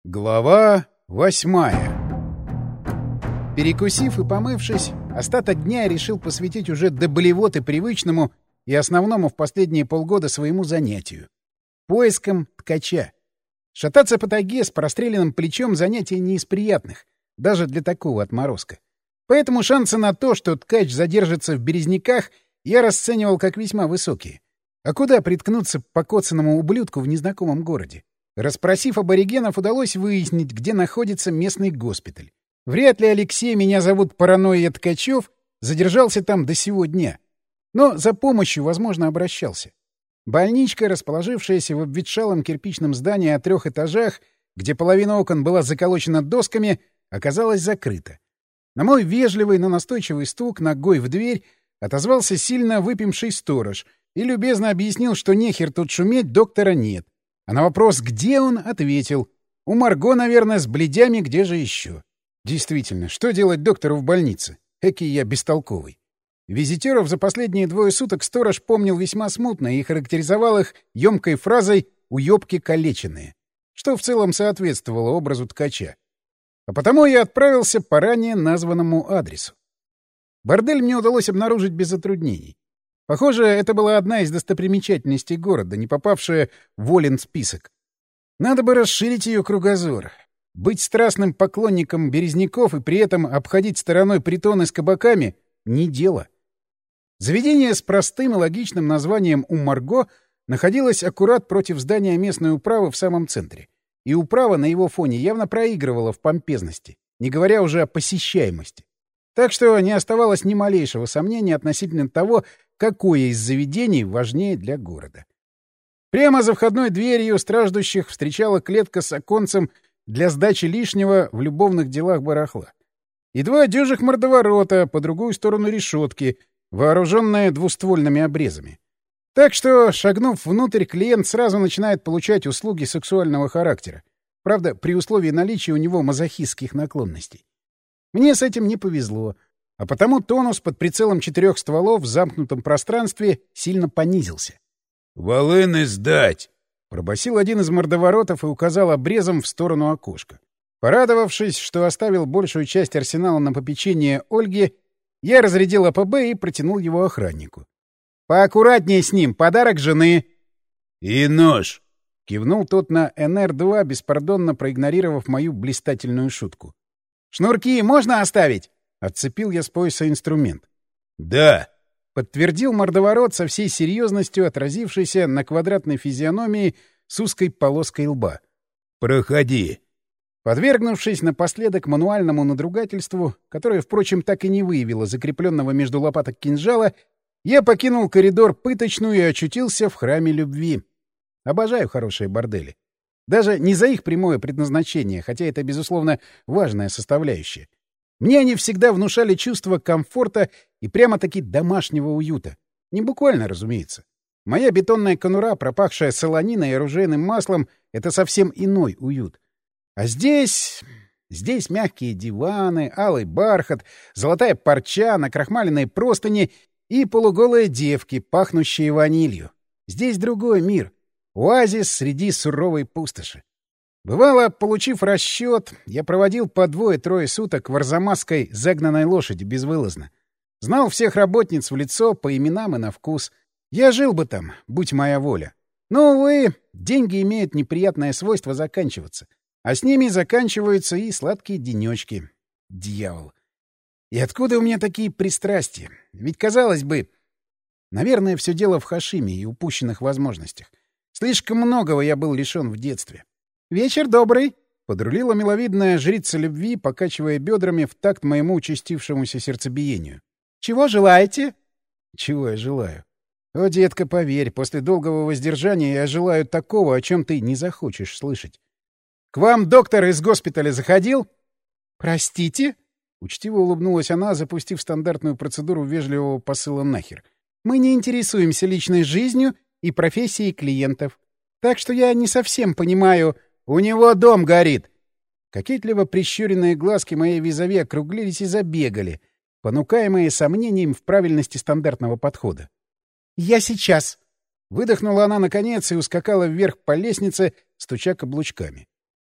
Глава 8. Перекусив и помывшись, остаток дня я решил посвятить уже до болевоты привычному и основному в последние полгода своему занятию — поискам ткача. Шататься по тайге с простреленным плечом — занятие не из приятных, даже для такого отморозка. Поэтому шансы на то, что ткач задержится в Березняках, я расценивал как весьма высокие. А куда приткнуться покоцанному ублюдку в незнакомом городе? Расспросив аборигенов, удалось выяснить, где находится местный госпиталь. Вряд ли Алексей, меня зовут Паранойя Ткачев, задержался там до сего дня. Но за помощью, возможно, обращался. Больничка, расположившаяся в обветшалом кирпичном здании о 3 этажах, где половина окон была заколочена досками, оказалась закрыта. На мой вежливый, но настойчивый стук ногой в дверь отозвался сильно выпивший сторож и любезно объяснил, что нехер тут шуметь, доктора нет. А на вопрос, где он, ответил: у Марго, наверное, с бледями, где же еще? Действительно, что делать доктору в больнице? Экий я бестолковый. Визитеров за последние 2 суток сторож помнил весьма смутно и характеризовал их емкой фразой «уёбки калеченные», что в целом соответствовало образу ткача. А потому я отправился по ранее названному адресу. Бордель мне удалось обнаружить без затруднений. Похоже, это была одна из достопримечательностей города, не попавшая в волен список. Надо бы расширить ее кругозор. Быть страстным поклонником Березняков и при этом обходить стороной притоны с кабаками — не дело. Заведение с простым и логичным названием «У Марго» находилось аккурат против здания местной управы в самом центре. И управа на его фоне явно проигрывала в помпезности, не говоря уже о посещаемости. Так что не оставалось ни малейшего сомнения относительно того, какое из заведений важнее для города. Прямо за входной дверью страждущих встречала клетка с оконцем для сдачи лишнего в любовных делах барахла. И 2 дюжих мордоворота по другую сторону решетки, вооруженные двуствольными обрезами. Так что, шагнув внутрь, клиент сразу начинает получать услуги сексуального характера. Правда, при условии наличия у него мазохистских наклонностей. Мне с этим не повезло, а потому тонус под прицелом 4 стволов в замкнутом пространстве сильно понизился. «Волыны сдать!» — пробасил один из мордоворотов и указал обрезом в сторону окошка. Порадовавшись, что оставил большую часть арсенала на попечение Ольги, я разрядил АПБ и протянул его охраннику. «Поаккуратнее с ним, подарок жены!» «И нож!» — кивнул тот на НР-2, беспардонно проигнорировав мою блистательную шутку. «Шнурки можно оставить?» — отцепил я с пояса инструмент. «Да!» — подтвердил мордоворот со всей серьезностью, отразившейся на квадратной физиономии с узкой полоской лба. «Проходи!» Подвергнувшись напоследок мануальному надругательству, которое, впрочем, так и не выявило закрепленного между лопаток кинжала, я покинул коридор пыточную и очутился в храме любви. Обожаю хорошие бордели. Даже не за их прямое предназначение, хотя это, безусловно, важная составляющая. Мне они всегда внушали чувство комфорта и прямо-таки домашнего уюта. Не буквально, разумеется. Моя бетонная конура, пропахшая солониной и оружейным маслом, — это совсем иной уют. А здесь мягкие диваны, алый бархат, золотая парча, накрахмаленные простыни и полуголые девки, пахнущие ванилью. Здесь другой мир. Оазис среди суровой пустоши. Бывало, получив расчет, я проводил по 2-3 суток в арзамасской загнанной лошади безвылазно. Знал всех работниц в лицо, по именам и на вкус. Я жил бы там, будь моя воля. Но, увы, деньги имеют неприятное свойство заканчиваться. А с ними заканчиваются и сладкие денечки. Дьявол. И откуда у меня такие пристрастия? Ведь, казалось бы, наверное, все дело в Хашиме и упущенных возможностях. Слишком многого я был лишен в детстве. «Вечер добрый!» — подрулила миловидная жрица любви, покачивая бедрами в такт моему участившемуся сердцебиению. «Чего желаете?» «Чего я желаю?» «О, детка, поверь, после долгого воздержания я желаю такого, о чем ты не захочешь слышать. К вам доктор из госпиталя заходил?» «Простите?» — учтиво улыбнулась она, запустив стандартную процедуру вежливого посыла нахер. «Мы не интересуемся личной жизнью и профессией клиентов. Так что я не совсем понимаю...» «У него дом горит!» Кокетливо прищуренные глазки моей визави округлились и забегали, понукаемые сомнением в правильности стандартного подхода. «Я сейчас!» Выдохнула она наконец и ускакала вверх по лестнице, стуча каблучками.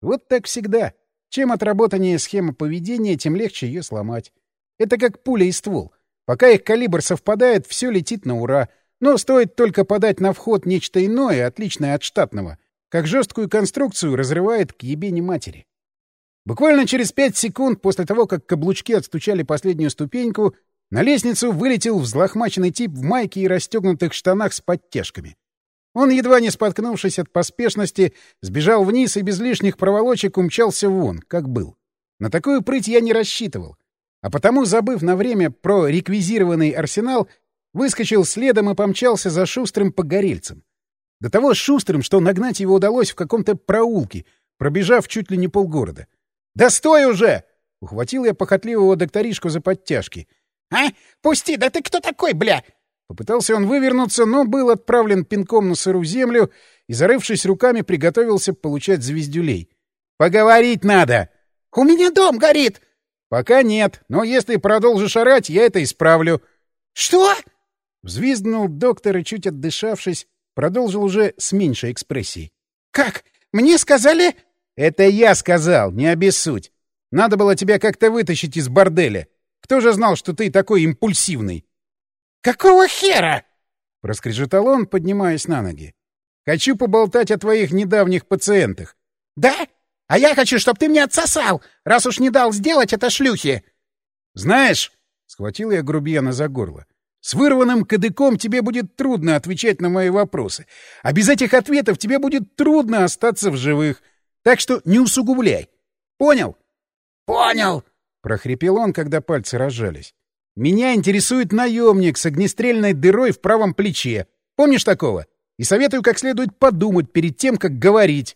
Вот так всегда. Чем отработаннее схема поведения, тем легче ее сломать. Это как пуля и ствол. Пока их калибр совпадает, все летит на ура. Но стоит только подать на вход нечто иное, отличное от штатного, как жесткую конструкцию разрывает к ебени матери. Буквально через 5 секунд после того, как каблучки отстучали последнюю ступеньку, на лестницу вылетел взлохмаченный тип в майке и расстегнутых штанах с подтяжками. Он, едва не споткнувшись от поспешности, сбежал вниз и без лишних проволочек умчался вон, как был. На такую прыть я не рассчитывал. А потому, забыв на время про реквизированный арсенал, выскочил следом и помчался за Шустрым погорельцем. До того шустрым, что нагнать его удалось в каком-то проулке, пробежав чуть ли не полгорода. «Да стой уже!» — ухватил я похотливого докторишку за подтяжки. «А? Пусти! Да ты кто такой, бля?» Попытался он вывернуться, но был отправлен пинком на сырую землю и, зарывшись руками, приготовился получать звездюлей. «Поговорить надо!» «У меня дом горит!» «Пока нет, но если продолжишь орать, я это исправлю». «Что?» Взвизгнул доктор и, чуть отдышавшись, продолжил уже с меньшей экспрессией. «Как? Мне сказали...» «Это я сказал, не обессудь. Надо было тебя как-то вытащить из борделя. Кто же знал, что ты такой импульсивный?» «Какого хера?» — проскрежетал он, поднимаясь на ноги. «Хочу поболтать о твоих недавних пациентах». «Да? А я хочу, чтобы ты мне отсосал, раз уж не дал сделать это шлюхе!» «Знаешь...» — схватил я грубияна за горло. «С вырванным кадыком тебе будет трудно отвечать на мои вопросы. А без этих ответов тебе будет трудно остаться в живых. Так что не усугубляй. Понял?» «Понял!» — прохрипел он, когда пальцы разжались. «Меня интересует наемник с огнестрельной дырой в правом плече. Помнишь такого? И советую как следует подумать перед тем, как говорить».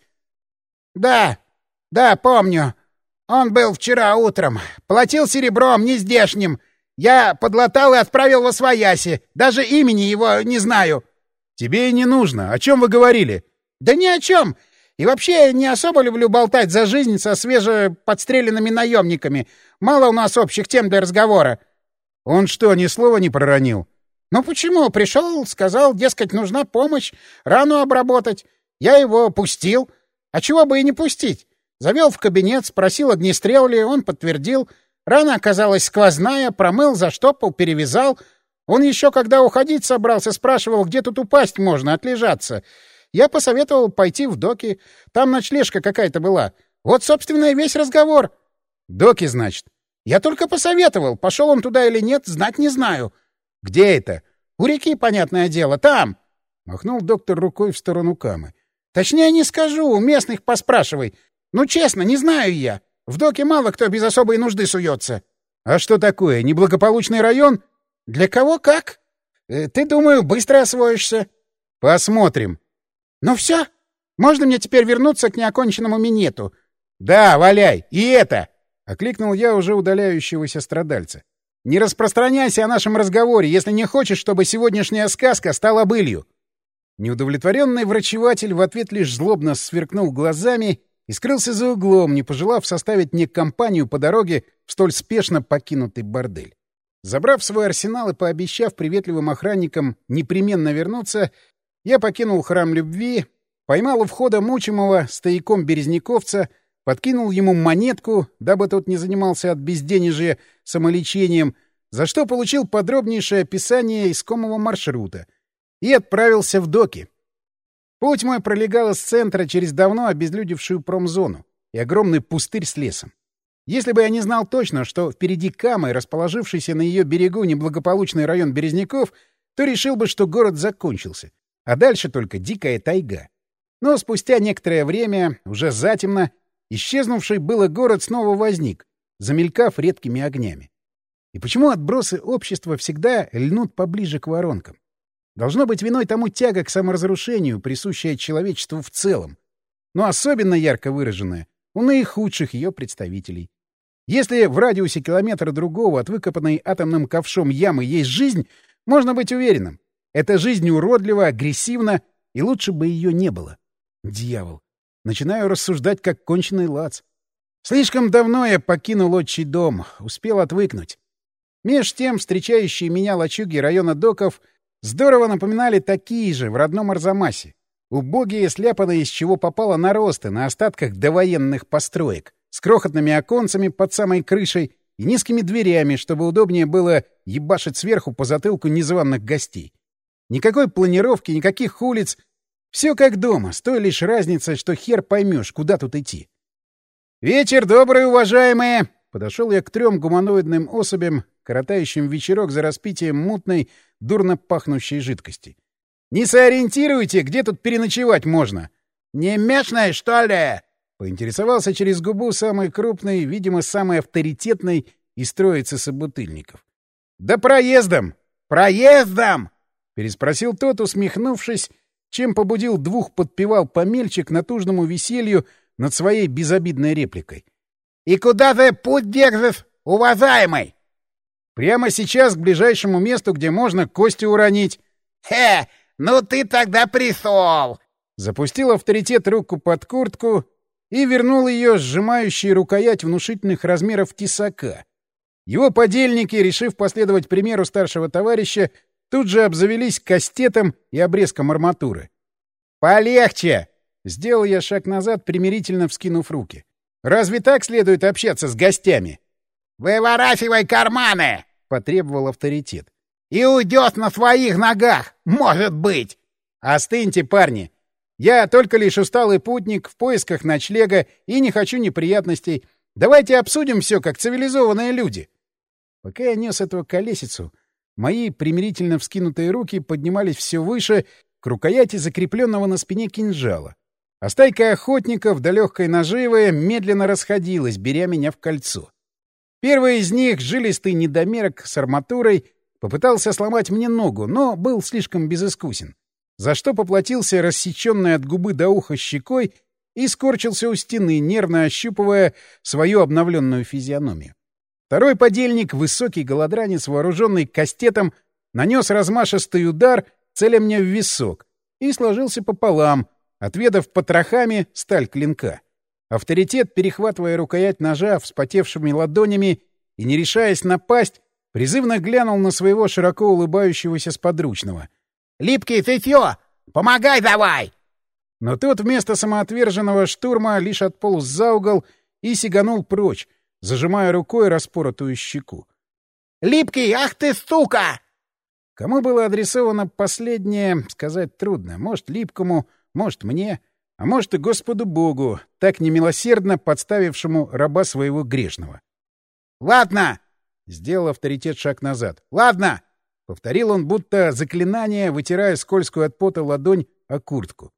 «Да, помню. Он был вчера утром. Платил серебром, нездешним. Я подлатал и отправил во свояси. Даже имени его не знаю». «Тебе и не нужно. О чем вы говорили?» «Да ни о чем. И вообще не особо люблю болтать за жизнь со свежеподстреленными наемниками. Мало у нас общих тем для разговора». «Он что, ни слова не проронил?» «Ну почему? Пришел, сказал, дескать, нужна помощь, рану обработать. Я его пустил. А чего бы и не пустить? Завел в кабинет, спросил, огнестрел ли, он подтвердил. Рана оказалась сквозная, промыл, заштопал, перевязал. Он еще, когда уходить собрался, спрашивал, где тут упасть можно, отлежаться. Я посоветовал пойти в доки. Там ночлежка какая-то была. Вот, собственно, и весь разговор». «Доки, значит?» «Я только посоветовал. Пошел он туда или нет, знать не знаю». «Где это?» «У реки, понятное дело, там». Махнул доктор рукой в сторону Камы. «Точнее не скажу, у местных поспрашивай. Ну, честно, не знаю я. В доке мало кто без особой нужды суется». «А что такое, неблагополучный район?» «Для кого как? Ты, думаю, быстро освоишься». «Посмотрим». «Ну все? Можно мне теперь вернуться к неоконченному минету?» «Да, валяй! И это!» — окликнул я уже удаляющегося страдальца. «Не распространяйся о нашем разговоре, если не хочешь, чтобы сегодняшняя сказка стала былью». Неудовлетворенный врачеватель в ответ лишь злобно сверкнул глазами и скрылся за углом, не пожелав составить мне компанию по дороге в столь спешно покинутый бордель. Забрав свой арсенал и пообещав приветливым охранникам непременно вернуться, я покинул храм любви, поймал у входа мучимого стояком березняковца, подкинул ему монетку, дабы тот не занимался от безденежья самолечением, за что получил подробнейшее описание искомого маршрута, и отправился в доки. Путь мой пролегал из центра через давно обезлюдевшую промзону и огромный пустырь с лесом. Если бы я не знал точно, что впереди Камы, расположившийся на ее берегу неблагополучный район Березняков, то решил бы, что город закончился, а дальше только дикая тайга. Но спустя некоторое время, уже затемно, исчезнувший было город снова возник, замелькав редкими огнями. И почему отбросы общества всегда льнут поближе к воронкам? Должно быть виной тому тяга к саморазрушению, присущая человечеству в целом, но особенно ярко выраженная у наихудших ее представителей. Если в радиусе километра другого от выкопанной атомным ковшом ямы есть жизнь, можно быть уверенным. Эта жизнь уродлива, агрессивна, и лучше бы ее не было. Дьявол. Начинаю рассуждать, как конченый лац. Слишком давно я покинул отчий дом, успел отвыкнуть. Меж тем встречающие меня лачуги района доков здорово напоминали такие же в родном Арзамасе. Убогие, сляпанные из чего попало наросты на остатках довоенных построек, с крохотными оконцами под самой крышей и низкими дверями, чтобы удобнее было ебашить сверху по затылку незваных гостей. Никакой планировки, никаких улиц. Все как дома, с той лишь разницей, что хер поймешь, куда тут идти. «Вечер добрый, уважаемые!» Подошел я к 3 гуманоидным особям, коротающим вечерок за распитием мутной, дурно пахнущей жидкости. «Не сориентируйте, где тут переночевать можно?» «Не местные, что ли?» — поинтересовался через губу самый крупный, видимо, самый авторитетный из троицы собутыльников. «Да проездом!» «Проездом!» — переспросил тот, усмехнувшись, чем побудил 2 подпевал помельче к натужному веселью над своей безобидной репликой. «И куда ты путь держишь, уважаемый?» «Прямо сейчас к ближайшему месту, где можно кости уронить». Ну ты тогда присол!» Запустил авторитет руку под куртку и вернул ее, сжимающей рукоять внушительных размеров тесака. Его подельники, решив последовать примеру старшего товарища, тут же обзавелись кастетом и обрезком арматуры. «Полегче!» — сделал я шаг назад, примирительно вскинув руки. «Разве так следует общаться с гостями?» «Выворачивай карманы!» — потребовал авторитет. «И уйдет на своих ногах, может быть!» «Остыньте, парни! Я только лишь усталый путник в поисках ночлега и не хочу неприятностей. Давайте обсудим все как цивилизованные люди!» Пока я нес эту колесицу, мои примирительно вскинутые руки поднимались все выше к рукояти закрепленного на спине кинжала. А стайка охотников до легкой наживы медленно расходилась, беря меня в кольцо. Первый из них, жилистый недомерок с арматурой, попытался сломать мне ногу, но был слишком безыскусен, за что поплатился рассеченной от губы до уха щекой и скорчился у стены, нервно ощупывая свою обновленную физиономию. Второй подельник, высокий голодранец, вооруженный кастетом, нанес размашистый удар, целя мне в висок, и сложился пополам, отведав потрохами сталь клинка. Авторитет, перехватывая рукоять ножа вспотевшими ладонями и не решаясь напасть, призывно глянул на своего широко улыбающегося сподручного. «Липкий, ты чё? Помогай давай!» Но тот вместо самоотверженного штурма лишь отполз за угол и сиганул прочь, зажимая рукой распоротую щеку. «Липкий, ах ты сука!» Кому было адресовано последнее, сказать трудно. Может, Липкому, может, мне, а может и Господу Богу, так немилосердно подставившему раба своего грешного. «Ладно!» — сделал авторитет шаг назад. «Ладно!» — повторил он, будто заклинание, вытирая скользкую от пота ладонь о куртку.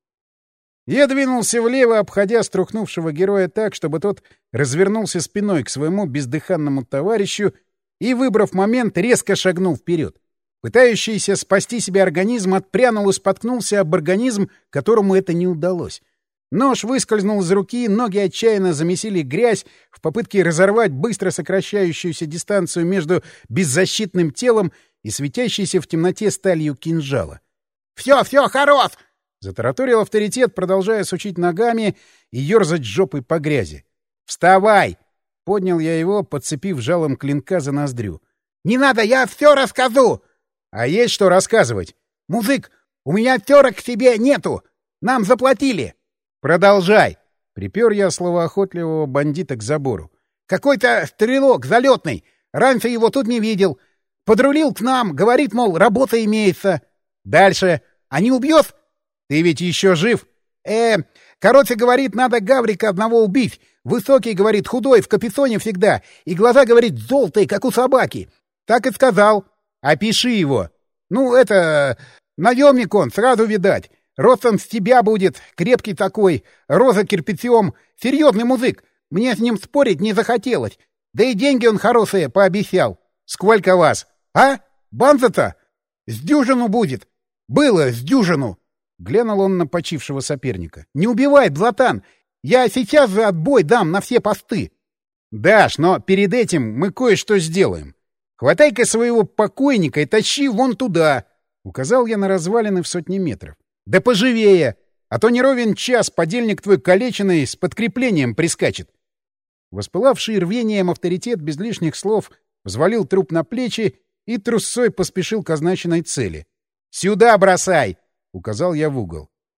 Я двинулся влево, обходя струхнувшего героя так, чтобы тот развернулся спиной к своему бездыханному товарищу и, выбрав момент, резко шагнул вперед. Пытающийся спасти себе организм отпрянул и споткнулся об организм, которому это не удалось. Нож выскользнул из руки, ноги отчаянно замесили грязь в попытке разорвать быстро сокращающуюся дистанцию между беззащитным телом и светящейся в темноте сталью кинжала. «Всё, хорош!» — затараторил авторитет, продолжая сучить ногами и ёрзать жопой по грязи. «Вставай!» — поднял я его, подцепив жалом клинка за ноздрю. «Не надо, я всё расскажу!» «А есть что рассказывать?» «Музык, у меня тёрок к тебе нету! Нам заплатили!» «Продолжай!» — припер я словоохотливого бандита к забору. «Какой-то стрелок залетный. Раньше его тут не видел. Подрулил к нам, говорит, мол, работа имеется. Дальше. А не убьёшь? Ты ведь еще жив?» Короче, говорит, надо гаврика одного убить. Высокий, говорит, худой, в капюшоне всегда. И глаза, говорит, желтые, как у собаки. Так и сказал. Опиши его. Ну, наемник он, сразу видать. Ростом с тебя будет, крепкий такой, роза кирпичом. Серьезный музык. Мне с ним спорить не захотелось. Да и деньги он хорошие пообещал. Сколько вас? А? Банза-то? С дюжину будет. Было с дюжину. Глянул он на почившего соперника. Не убивай, блатан. Я сейчас же отбой дам на все посты. Дашь, но перед этим мы кое-что сделаем. Хватай-ка своего покойника и тащи вон туда. Указал я на развалины в сотни метров. Да поживее, а то не ровен час подельник твой калеченный с подкреплением прискачет. Воспылавший рвением авторитет без лишних слов взвалил труп на плечи и трусцой поспешил к означенной цели. «Сюда бросай!» — указал я в угол.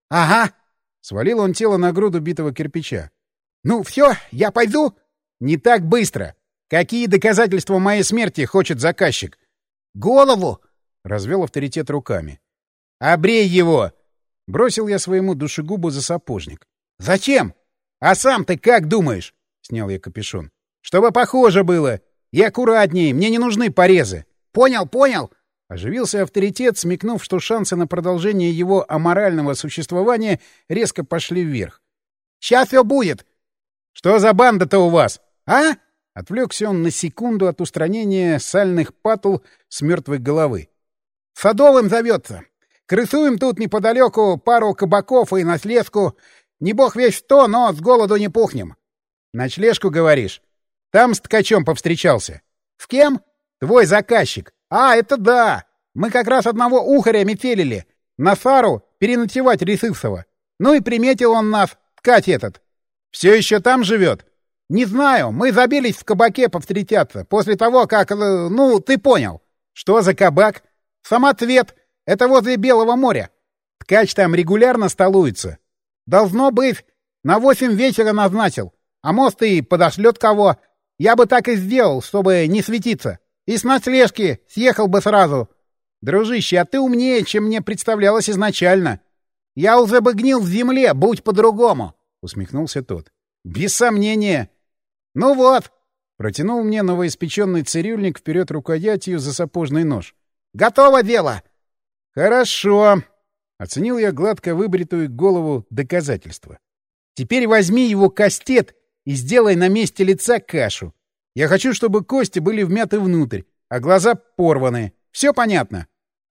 — Ага. Свалил он тело на груду битого кирпича. — Ну, все, я пойду? — Не так быстро. Какие доказательства моей смерти хочет заказчик? — Голову! — развел авторитет руками. — Обрей его! — бросил я своему душегубу за сапожник. — Зачем? — А сам ты как думаешь? — снял я капюшон. — Чтобы похоже было. И аккуратнее, мне не нужны порезы. — Понял, понял. Оживился авторитет, смекнув, что шансы на продолжение его аморального существования резко пошли вверх. — Сейчас все будет. — Что за банда-то у вас? — А? — отвлекся он на секунду от устранения сальных патл с мертвой головы. — Садовым зовется. Крысуем тут неподалеку пару кабаков и наследку. Не бог весь что, но с голоду не пухнем. — Ночлежку, говоришь? Там с ткачом повстречался. — С кем? — Твой заказчик. — А, это да! Мы как раз одного ухаря метелили. На Сару переночевать Рисывцева. Ну и приметил он нас, ткач этот. — Все еще там живет? — Не знаю, мы забились в кабаке повстречаться, после того, как... Ну, ты понял. — Что за кабак? — Самоцвет. Это возле Белого моря. — Ткач там регулярно столуется? — Должно быть. На 8 вечера назначил. А может, и подошлет кого. Я бы так и сделал, чтобы не светиться. И с ночлежки съехал бы сразу. — Дружище, а ты умнее, чем мне представлялось изначально. — Я уже бы гнил в земле, будь по-другому, — усмехнулся тот. — Без сомнения. — Ну вот. Протянул мне новоиспеченный цирюльник вперед рукоятью за сапожный нож. — Готово дело. — Хорошо. Оценил я гладко выбритую голову доказательства. — Теперь возьми его кастет и сделай на месте лица кашу. Я хочу, чтобы кости были вмяты внутрь, а глаза порваны. Все понятно?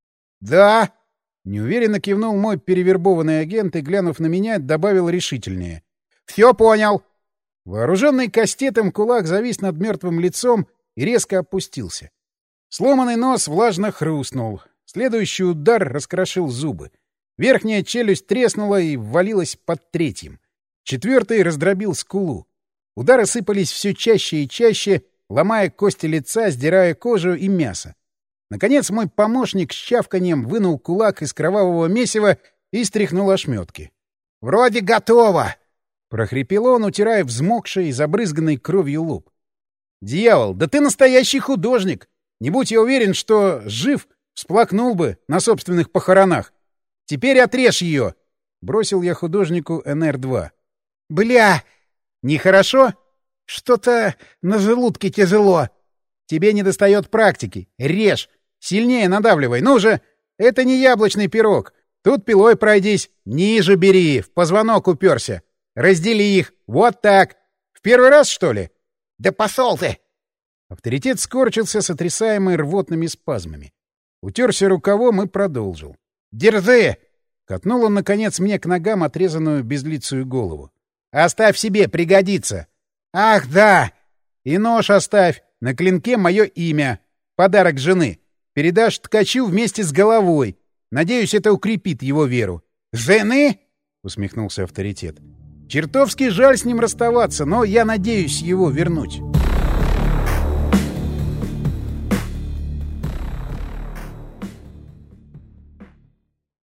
— Да. Неуверенно кивнул мой перевербованный агент и, глянув на меня, добавил решительнее. — Все понял. Вооруженный кастетом кулак завис над мертвым лицом и резко опустился. Сломанный нос влажно хрустнул. Следующий удар раскрошил зубы. Верхняя челюсть треснула и ввалилась под третьим. Четвертый раздробил скулу. Удары сыпались все чаще и чаще, ломая кости лица, сдирая кожу и мясо. Наконец мой помощник с чавканьем вынул кулак из кровавого месива и стряхнул ошметки. — Вроде готово! — прохрипел он, утирая взмокший и забрызганный кровью лоб. — Дьявол, да ты настоящий художник! Не будь я уверен, что жив, всплакнул бы на собственных похоронах. Теперь отрежь ее! — бросил я художнику НР-2. — Бля! Нехорошо? Что-то на желудке тяжело. Тебе недостает практики. Режь! Сильнее надавливай. Ну же! Это не яблочный пирог. Тут пилой пройдись. Ниже бери. В позвонок уперся. Раздели их. Вот так. В первый раз, что ли? Да пошел ты! Авторитет скорчился, сотрясаемый рвотными спазмами. Утерся рукавом и продолжил. Дерзы! Катнул он, наконец, мне к ногам отрезанную безлицую голову. Оставь себе, пригодится. Ах, да! И нож оставь. На клинке мое имя. Подарок жены. Передашь ткачу вместе с головой. Надеюсь, это укрепит его веру. Жены? — усмехнулся авторитет. Чертовски жаль с ним расставаться, но я надеюсь его вернуть.